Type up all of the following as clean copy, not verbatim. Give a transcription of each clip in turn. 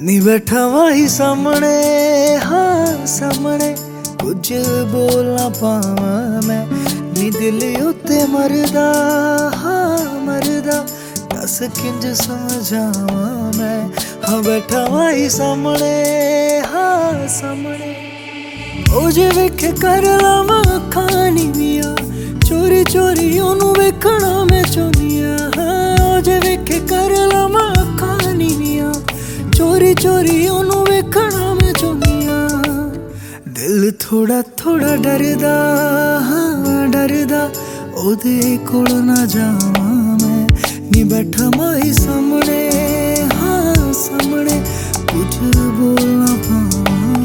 नी बैठा वाही सामने, हाँ सामने कुछ बोल ना पावा मैं। नी दिल उत्ते मरदा, हाँ मरदा दस किंज समझावा मैं। हाँ बैठा वाही सामने, हाँ सामने ओ जे वेखे कर लावा अखां नीवियां, चोरी चोरी ओनू वेखना मैं चाहुंदिया। हाँ ओ जे वेखे कर लावा अखां नीवियां, चोरी चोरी ओनू वेखना मैं चाहुंदिया। दिल थोड़ा थोड़ा डरदा, हाँ डरदा ओदे कोल ना जावां मैं। नी बैठा माही सामने, हाँ सामने कुछ बोल ना पावां।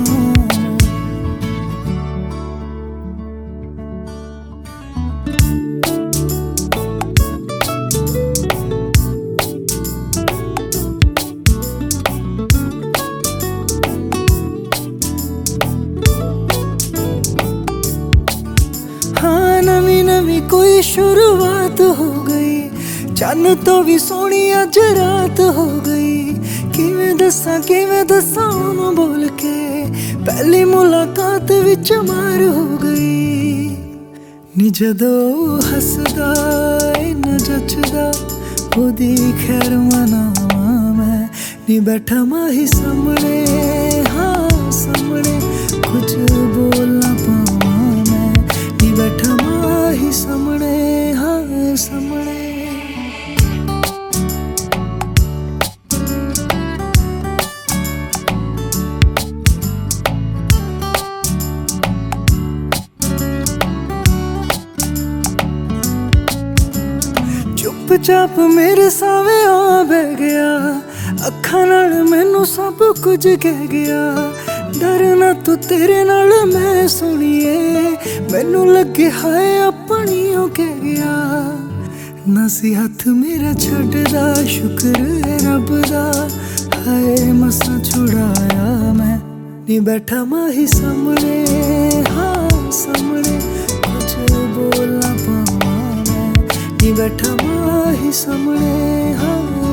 हाँ नवी नवी कोई शुरुआत हो गई, चन्न तो भी सोहनी अज रात हो गई। किवें दसां ओनू बोल के, पहली मुलाकात विच मार हो गई। नी जदों हसदा न जचदा ओदी खैर मनावां मैं। नी बैठा माही सामने, हाँ सामने कुछ बोल ना पावां मैं। नी बैठा माही सामने, हाँ सामने। चुपचाप मेरे सावे आ बह गया, अखां नाल मैनू सब कुछ कह गया। डरना तू तेरे नाल मैं सुनिए, मैनू लगे हाय अपनी ओ कह गया। ना सी हथ मेरा छड्डदा, शुक्र है रब दा, हाय मसा छुड़ाया मैं। नी बैठा माही सामने, हाँ सामने कुछ बोल ना पावां मैं। नी बैठा माही सामने, हाँ